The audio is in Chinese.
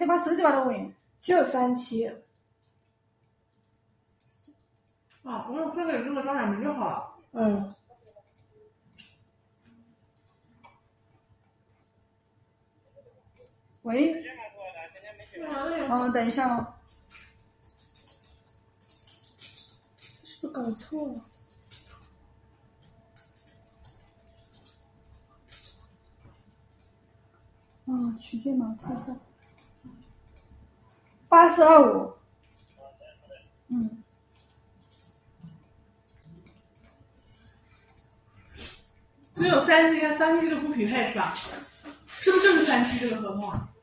可以把手机把它问。 就37。 啊，我用分给这个张小明就好了。 嗯。 喂。等一下哦。 是不是搞错了？ 取件码退货。8425。 只有37跟37这个不匹配是吧？是不是就是37这个合同啊？